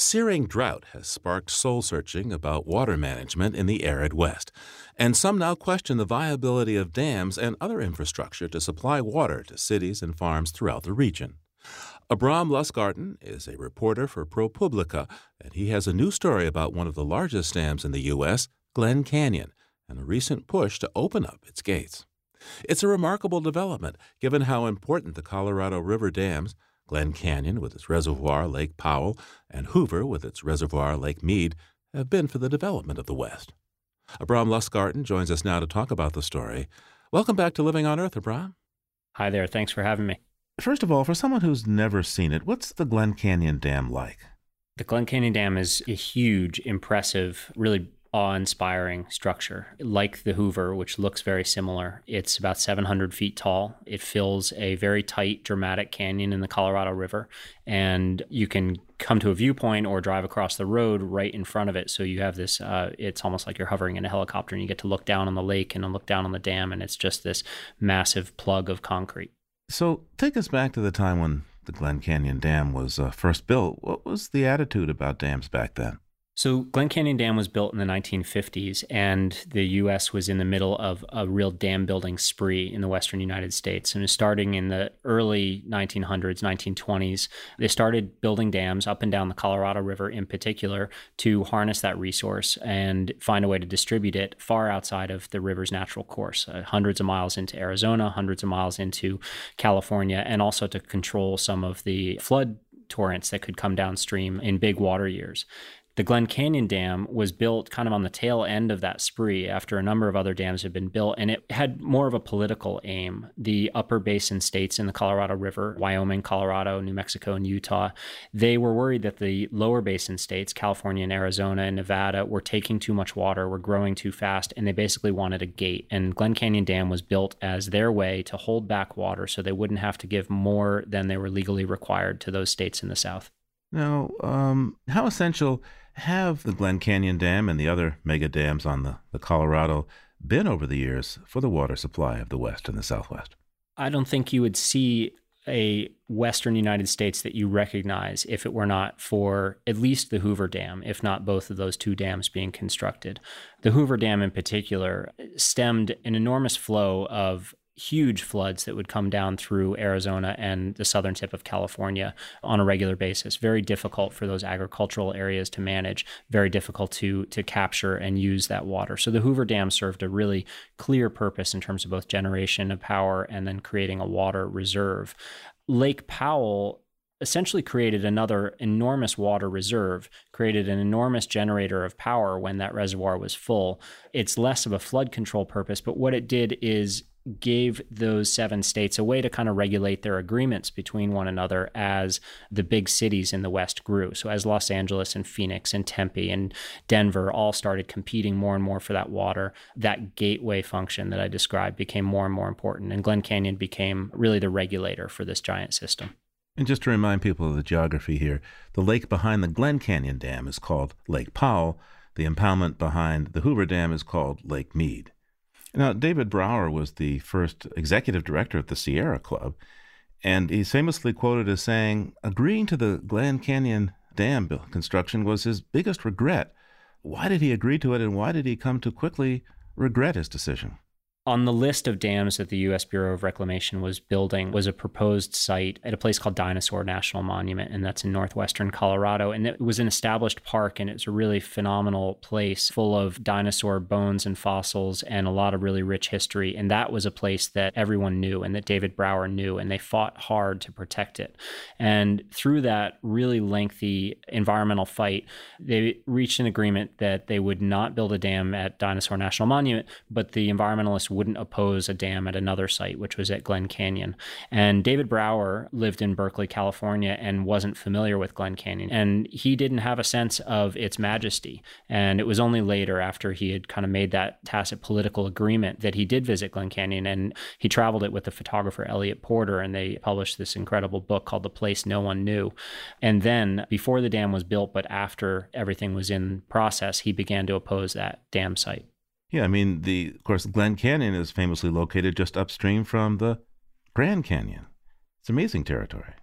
Searing drought has sparked soul-searching about water management in the arid West, and some now question the viability of dams and other infrastructure to supply water to cities and farms throughout the region. Abram Lustgarten is a reporter for ProPublica, and he has a new story about one of the largest dams in the U.S., Glen Canyon, and a recent push to open up its gates. It's a remarkable development, given how important the Colorado River dams, Glen Canyon with its reservoir Lake Powell, and Hoover with its reservoir Lake Mead, have been for the development of the West. Abram Lustgarten joins us now to talk about the story. Welcome back to Living on Earth, Abram. Hi there. Thanks for having me. First of all, for someone who's never seen it, what's the Glen Canyon Dam like? The Glen Canyon Dam is a huge, impressive, really awe-inspiring structure. Like the Hoover, which looks very similar, it's about 700 feet tall. It fills a very tight, dramatic canyon in the Colorado River, and you can come to a viewpoint or drive across the road right in front of it. So you have this, it's almost like you're hovering in a helicopter, and you get to look down on the lake and look down on the dam, and it's just this massive plug of concrete. So take us back to the time when the Glen Canyon Dam was first built. What was the attitude about dams back then? So Glen Canyon Dam was built in the 1950s, and the U.S. was in the middle of a real dam building spree in the western United States. And starting in the early 1900s, 1920s, they started building dams up and down the Colorado River in particular to harness that resource and find a way to distribute it far outside of the river's natural course, hundreds of miles into Arizona, hundreds of miles into California, and also to control some of the flood torrents that could come downstream in big water years. The Glen Canyon Dam was built kind of on the tail end of that spree after a number of other dams had been built, and it had more of a political aim. The upper basin states in the Colorado River, Wyoming, Colorado, New Mexico, and Utah, they were worried that the lower basin states, California and Arizona and Nevada, were taking too much water, were growing too fast, and they basically wanted a gate. And Glen Canyon Dam was built as their way to hold back water so they wouldn't have to give more than they were legally required to those states in the South. Now, how essential have the Glen Canyon Dam and the other mega dams on the Colorado been over the years for the water supply of the West and the Southwest? I don't think you would see a Western United States that you recognize if it were not for at least the Hoover Dam, if not both of those two dams being constructed. The Hoover Dam in particular stemmed an enormous flow of huge floods that would come down through Arizona and the southern tip of California on a regular basis. Very difficult for those agricultural areas to manage, very difficult to capture and use that water. So the Hoover Dam served a really clear purpose in terms of both generation of power and then creating a water reserve. Lake Powell essentially created another enormous water reserve, created an enormous generator of power when that reservoir was full. It's less of a flood control purpose, but what it did is gave those 7 states a way to kind of regulate their agreements between one another as the big cities in the West grew. So as Los Angeles and Phoenix and Tempe and Denver all started competing more and more for that water, that gateway function that I described became more and more important. And Glen Canyon became really the regulator for this giant system. And just to remind people of the geography here, the lake behind the Glen Canyon Dam is called Lake Powell. The impoundment behind the Hoover Dam is called Lake Mead. Now, David Brower was the first executive director at the Sierra Club, and he's famously quoted as saying, agreeing to the Glen Canyon Dam construction was his biggest regret. Why did he agree to it, and why did he come to quickly regret his decision? On the list of dams that the U.S. Bureau of Reclamation was building was a proposed site at a place called Dinosaur National Monument, and that's in northwestern Colorado. And it was an established park, and it's a really phenomenal place full of dinosaur bones and fossils and a lot of really rich history. And that was a place that everyone knew and that David Brower knew, and they fought hard to protect it. And through that really lengthy environmental fight, they reached an agreement that they would not build a dam at Dinosaur National Monument, but the environmentalists wouldn't oppose a dam at another site, which was at Glen Canyon. And David Brower lived in Berkeley, California, and wasn't familiar with Glen Canyon. And he didn't have a sense of its majesty. And it was only later, after he had kind of made that tacit political agreement, that he did visit Glen Canyon. And he traveled it with the photographer Elliot Porter, and they published this incredible book called The Place No One Knew. And then, before the dam was built, but after everything was in process, he began to oppose that dam site. Yeah, I mean, of course, Glen Canyon is famously located just upstream from the Grand Canyon. It's amazing territory.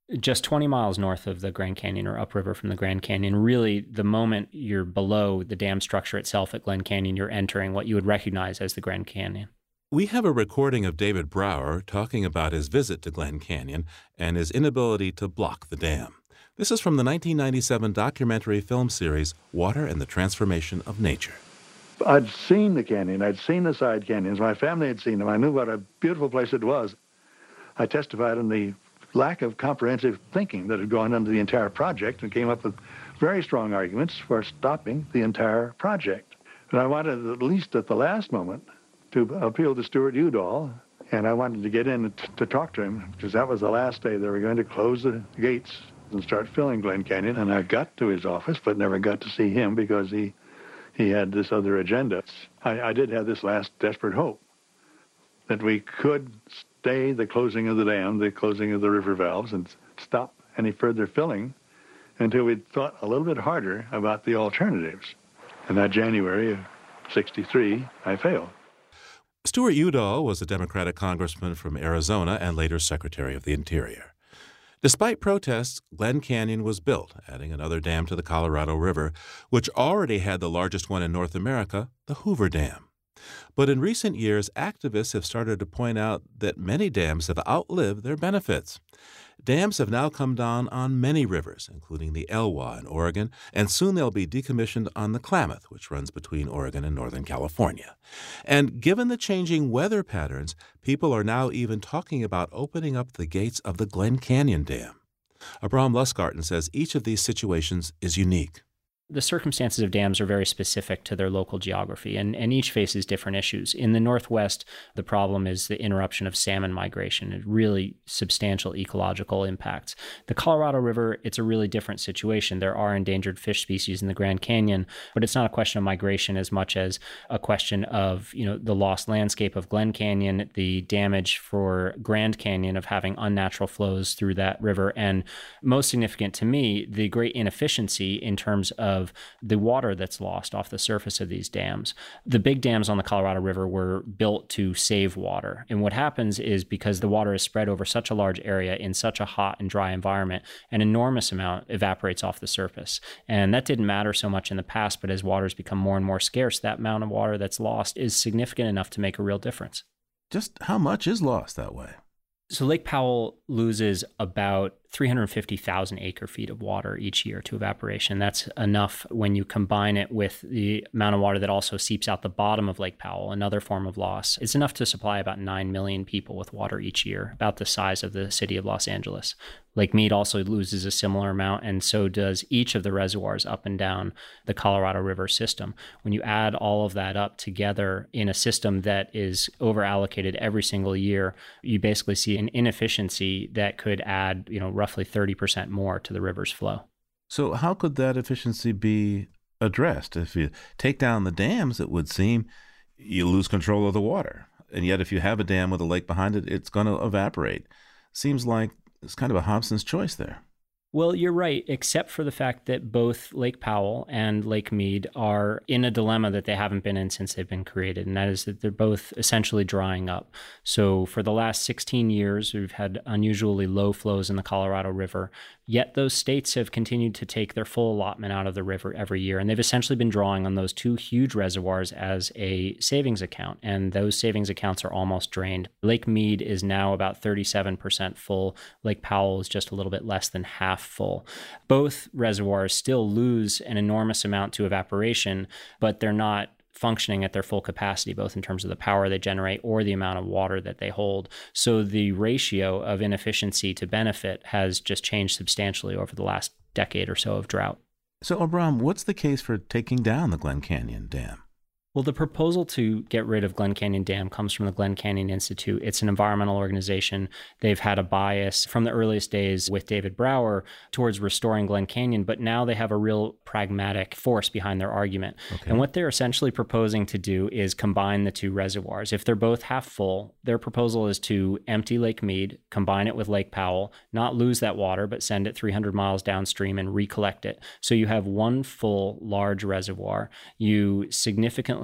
Just 20 miles north of the Grand Canyon or upriver from the Grand Canyon. Really, the moment you're below the dam structure itself at Glen Canyon, you're entering what you would recognize as the Grand Canyon. We have a recording of David Brower talking about his visit to Glen Canyon and his inability to block the dam. This is from the 1997 documentary film series, Water and the Transformation of Nature. I'd seen the canyon. I'd seen the side canyons. My family had seen them. I knew what a beautiful place it was. I testified in the lack of comprehensive thinking that had gone into the entire project and came up with very strong arguments for stopping the entire project. And I wanted, at least at the last moment, to appeal to Stuart Udall, and I wanted to get in to talk to him, because that was the last day they were going to close the gates and start filling Glen Canyon. And I got to his office, but never got to see him because he had this other agenda. I did have this last desperate hope that we could stay the closing of the dam, the closing of the river valves, and stop any further filling until we'd thought a little bit harder about the alternatives. And that January of '63, I failed. Stuart Udall was a Democratic congressman from Arizona and later Secretary of the Interior. Despite protests, Glen Canyon was built, adding another dam to the Colorado River, which already had the largest one in North America, the Hoover Dam. But in recent years, activists have started to point out that many dams have outlived their benefits. Dams have now come down on many rivers, including the Elwha in Oregon, and soon they'll be decommissioned on the Klamath, which runs between Oregon and Northern California. And given the changing weather patterns, people are now even talking about opening up the gates of the Glen Canyon Dam. Abram Lustgarten says each of these situations is unique. The circumstances of dams are very specific to their local geography, and each faces different issues. In the Northwest, the problem is the interruption of salmon migration and really substantial ecological impacts. The Colorado River, it's a really different situation. There are endangered fish species in the Grand Canyon, but it's not a question of migration as much as a question of, the lost landscape of Glen Canyon, the damage for Grand Canyon of having unnatural flows through that river, and most significant to me, the great inefficiency in terms of the water that's lost off the surface of these dams. The big dams on the Colorado River were built to save water. And what happens is, because the water is spread over such a large area in such a hot and dry environment, an enormous amount evaporates off the surface. And that didn't matter so much in the past, but as water's become more and more scarce, that amount of water that's lost is significant enough to make a real difference. Just how much is lost that way? So Lake Powell loses about 350,000 acre-feet of water each year to evaporation. That's enough when you combine it with the amount of water that also seeps out the bottom of Lake Powell, another form of loss. It's enough to supply about 9 million people with water each year, about the size of the city of Los Angeles. Lake Mead also loses a similar amount, and so does each of the reservoirs up and down the Colorado River system. When you add all of that up together in a system that is over-allocated every single year, you basically see an inefficiency that could add, roughly 30% more to the river's flow. So how could that efficiency be addressed? If you take down the dams, it would seem you lose control of the water. And yet if you have a dam with a lake behind it, it's going to evaporate. Seems like it's kind of a Hobson's choice there. Well, you're right, except for the fact that both Lake Powell and Lake Mead are in a dilemma that they haven't been in since they've been created, and that is that they're both essentially drying up. So for the last 16 years, we've had unusually low flows in the Colorado River, yet those states have continued to take their full allotment out of the river every year, and they've essentially been drawing on those two huge reservoirs as a savings account, and those savings accounts are almost drained. Lake Mead is now about 37% full. Lake Powell is just a little bit less than half full. Both reservoirs still lose an enormous amount to evaporation, but they're not functioning at their full capacity, both in terms of the power they generate or the amount of water that they hold. So the ratio of inefficiency to benefit has just changed substantially over the last decade or so of drought. So, Abram, what's the case for taking down the Glen Canyon Dam? Well, the proposal to get rid of Glen Canyon Dam comes from the Glen Canyon Institute. It's an environmental organization. They've had a bias from the earliest days with David Brower towards restoring Glen Canyon, but now they have a real pragmatic force behind their argument. Okay. And what they're essentially proposing to do is combine the two reservoirs. If they're both half full, their proposal is to empty Lake Mead, combine it with Lake Powell, not lose that water, but send it 300 miles downstream and recollect it. So you have one full large reservoir. You significantly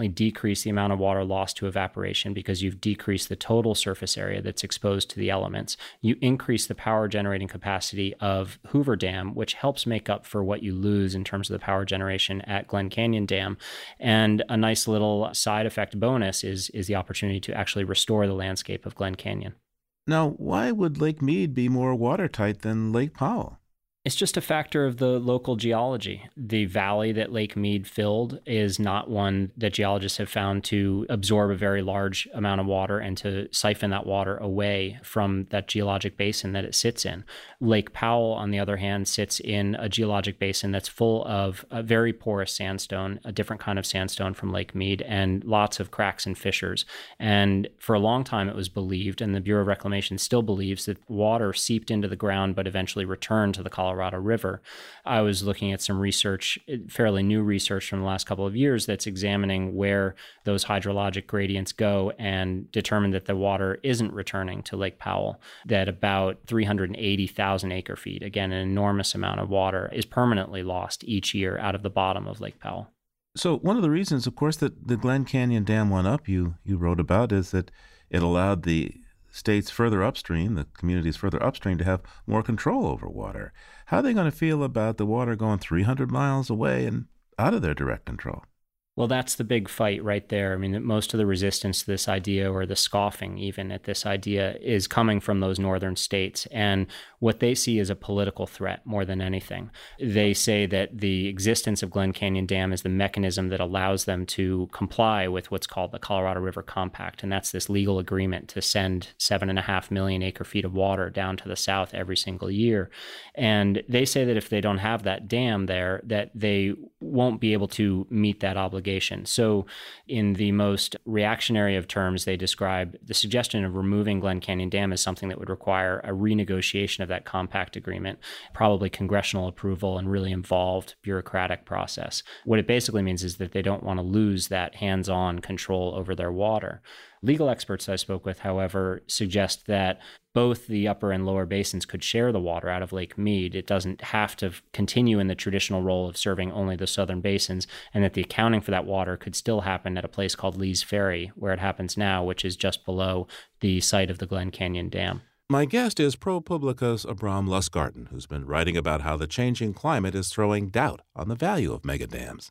significantly decrease the amount of water lost to evaporation because you've decreased the total surface area that's exposed to the elements. You increase the power generating capacity of Hoover Dam, which helps make up for what you lose in terms of the power generation at Glen Canyon Dam. And a nice little side effect bonus is the opportunity to actually restore the landscape of Glen Canyon. Now, why would Lake Mead be more watertight than Lake Powell? It's just a factor of the local geology. The valley that Lake Mead filled is not one that geologists have found to absorb a very large amount of water and to siphon that water away from that geologic basin that it sits in. Lake Powell, on the other hand, sits in a geologic basin that's full of a very porous sandstone, a different kind of sandstone from Lake Mead, and lots of cracks and fissures. And for a long time, it was believed, and the Bureau of Reclamation still believes, that water seeped into the ground but eventually returned to the Colorado River. I was looking at some research, fairly new research from the last couple of years, that's examining where those hydrologic gradients go, and determined that the water isn't returning to Lake Powell, that about 380,000 acre feet, again, an enormous amount of water, is permanently lost each year out of the bottom of Lake Powell. So one of the reasons, of course, that the Glen Canyon Dam went up, you wrote about, is that it allowed the states further upstream, the communities further upstream, to have more control over water. How are they going to feel about the water going 300 miles away and out of their direct control? Well, that's the big fight right there. I mean, most of the resistance to this idea, or the scoffing even at this idea, is coming from those northern states. And what they see is a political threat more than anything. They say that the existence of Glen Canyon Dam is the mechanism that allows them to comply with what's called the Colorado River Compact. And that's this legal agreement to send 7.5 million acre feet of water down to the south every single year. And they say that if they don't have that dam there, that they won't be able to meet that obligation. So in the most reactionary of terms, they describe the suggestion of removing Glen Canyon Dam as something that would require a renegotiation of that compact agreement, probably congressional approval and really involved bureaucratic process. What it basically means is that they don't want to lose that hands-on control over their water. Legal experts I spoke with, however, suggest that both the upper and lower basins could share the water out of Lake Mead. It doesn't have to continue in the traditional role of serving only the southern basins, and that the accounting for that water could still happen at a place called Lee's Ferry, where it happens now, which is just below the site of the Glen Canyon Dam. My guest is ProPublica's Abram Lustgarten, who's been writing about how the changing climate is throwing doubt on the value of megadams.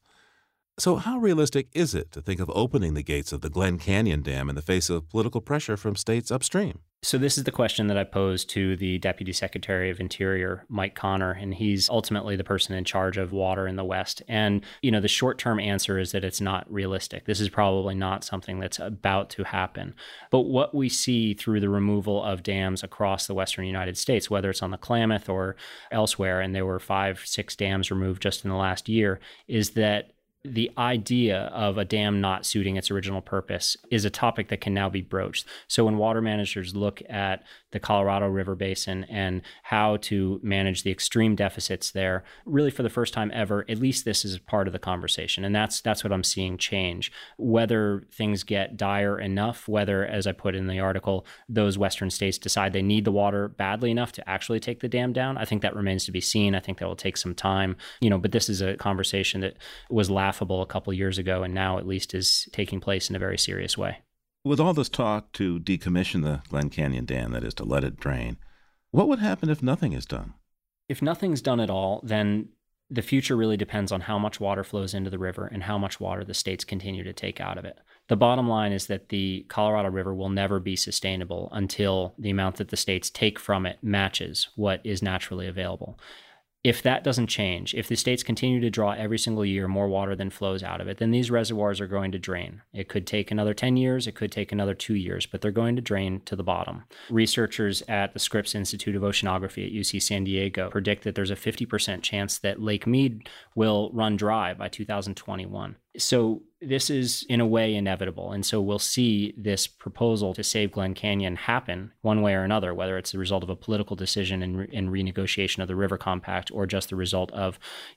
So how realistic is it to think of opening the gates of the Glen Canyon Dam in the face of political pressure from states upstream? So this is the question that I posed to the Deputy Secretary of Interior, Mike Connor, and he's ultimately the person in charge of water in the West. And, the short-term answer is that it's not realistic. This is probably not something that's about to happen. But what we see through the removal of dams across the western United States, whether it's on the Klamath or elsewhere, and there were 5-6 dams removed just in the last year, is that the idea of a dam not suiting its original purpose is a topic that can now be broached. So when water managers look at the Colorado River Basin and how to manage the extreme deficits there, really for the first time ever, at least this is part of the conversation. And that's what I'm seeing change. Whether things get dire enough, whether, as I put in the article, those western states decide they need the water badly enough to actually take the dam down, I think that remains to be seen. I think that will take some time, but this is a conversation that was laughable a couple years ago and now at least is taking place in a very serious way. With all this talk to decommission the Glen Canyon Dam, that is to let it drain, what would happen if nothing is done? If nothing's done at all, then the future really depends on how much water flows into the river and how much water the states continue to take out of it. The bottom line is that the Colorado River will never be sustainable until the amount that the states take from it matches what is naturally available. If that doesn't change, if the states continue to draw every single year more water than flows out of it, then these reservoirs are going to drain. It could take another 10 years, it could take another 2 years, but they're going to drain to the bottom. Researchers at the Scripps Institute of Oceanography at UC San Diego predict that there's a 50% chance that Lake Mead will run dry by 2021. So this is in a way inevitable. And so we'll see this proposal to save Glen Canyon happen one way or another, whether it's the result of a political decision in renegotiation of the river compact or just the result of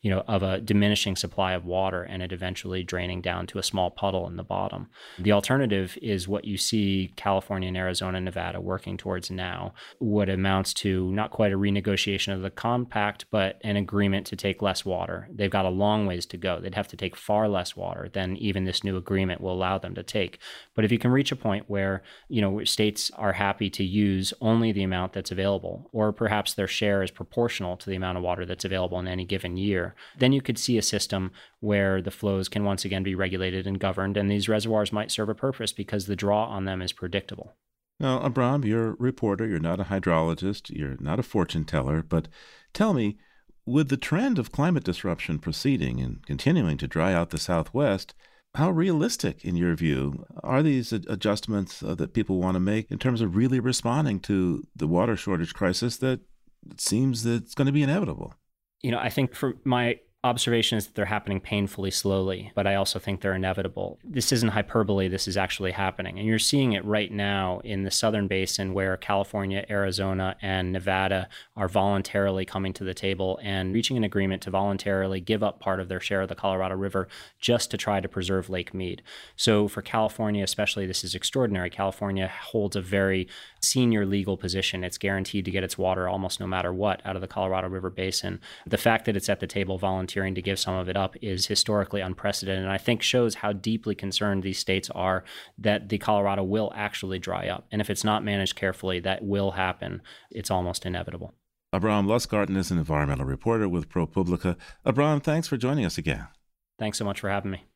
a diminishing supply of water and it eventually draining down to a small puddle in the bottom. The alternative is what you see California and Arizona and Nevada working towards now, what amounts to not quite a renegotiation of the compact, but an agreement to take less water. They've got a long ways to go. They'd have to take far less water water than even this new agreement will allow them to take. But if you can reach a point where, states are happy to use only the amount that's available, or perhaps their share is proportional to the amount of water that's available in any given year, then you could see a system where the flows can once again be regulated and governed, and these reservoirs might serve a purpose because the draw on them is predictable. Now, Abram, you're a reporter, you're not a hydrologist, you're not a fortune teller, but tell me, with the trend of climate disruption proceeding and continuing to dry out the Southwest, how realistic, in your view, are these adjustments that people want to make in terms of really responding to the water shortage crisis that it seems that it's going to be inevitable? I think for my observation is that they're happening painfully slowly, but I also think they're inevitable. This isn't hyperbole, this is actually happening. And you're seeing it right now in the southern basin where California, Arizona, and Nevada are voluntarily coming to the table and reaching an agreement to voluntarily give up part of their share of the Colorado River just to try to preserve Lake Mead. So for California especially, this is extraordinary. California holds a very senior legal position. It's guaranteed to get its water almost no matter what out of the Colorado River basin. The fact that it's at the table voluntarily to give some of it up is historically unprecedented, and I think shows how deeply concerned these states are that the Colorado will actually dry up. And if it's not managed carefully, that will happen. It's almost inevitable. Abram Lustgarten is an environmental reporter with ProPublica. Abram, thanks for joining us again. Thanks so much for having me.